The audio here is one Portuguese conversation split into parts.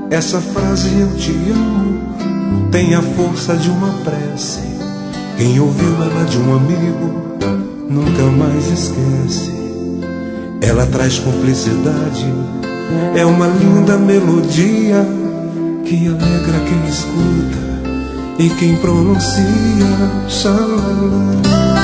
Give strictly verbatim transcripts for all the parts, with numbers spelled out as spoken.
Essa frase eu te amo tem a força de uma prece. Quem ouviu ela de um amigo nunca mais esquece. Ela traz cumplicidade, é uma linda melodia que alegra quem escuta e quem pronuncia. Xalala.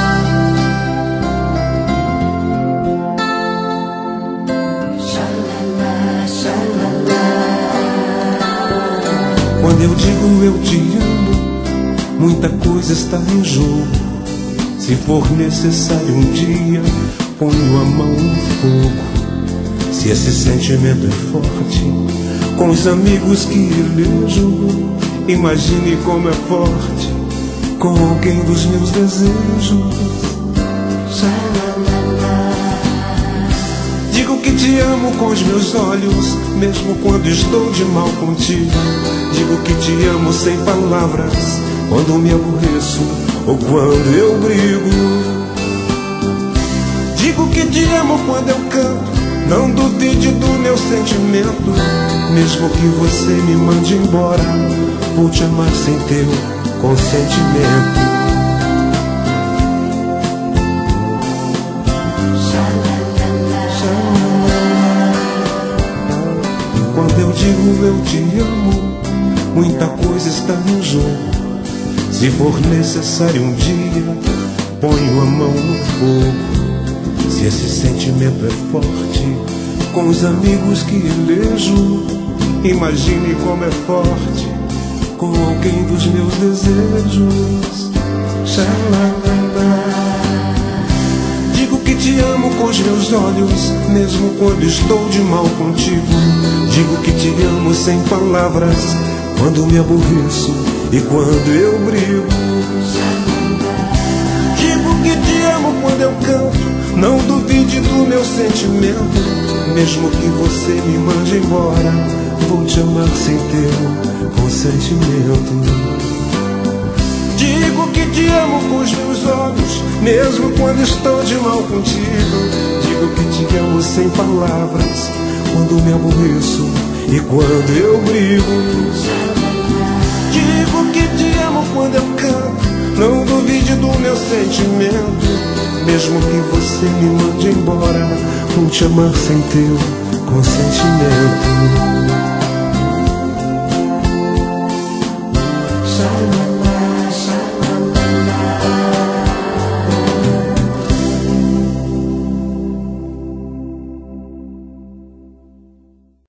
Quando eu digo eu te amo, muita coisa está em jogo. Se for necessário um dia, ponho a mão no fogo. Se esse sentimento é forte, com os amigos que elejo, imagine como é forte com alguém dos meus desejos. Digo que te amo com os meus olhos, mesmo quando estou de mal contigo. Digo que te amo sem palavras, quando me aborreço ou quando eu brigo. Digo que te amo quando eu canto, não duvide do meu sentimento. Mesmo que você me mande embora, vou te amar sem teu consentimento. Quando eu digo eu te amo, muita coisa está em jogo. Se for necessário um dia, ponho a mão no fogo. Se esse sentimento é forte, com os amigos que elejo, imagine como é forte com alguém dos meus desejos. Xalala. Digo que te amo com os meus olhos, mesmo quando estou de mal contigo. Digo que te amo sem palavras, quando me aborreço e quando eu brigo. Digo que te amo quando eu canto, não duvide do meu sentimento. Mesmo que você me mande embora, vou te amar sem teu consentimento. Digo que te amo com os meus olhos, mesmo quando estou de mal contigo. Digo que te amo sem palavras, quando me aborreço e quando eu brigo. Digo que te amo quando eu canto, não duvide do meu sentimento. Mesmo que você me mande embora, vou te amar sem teu consentimento.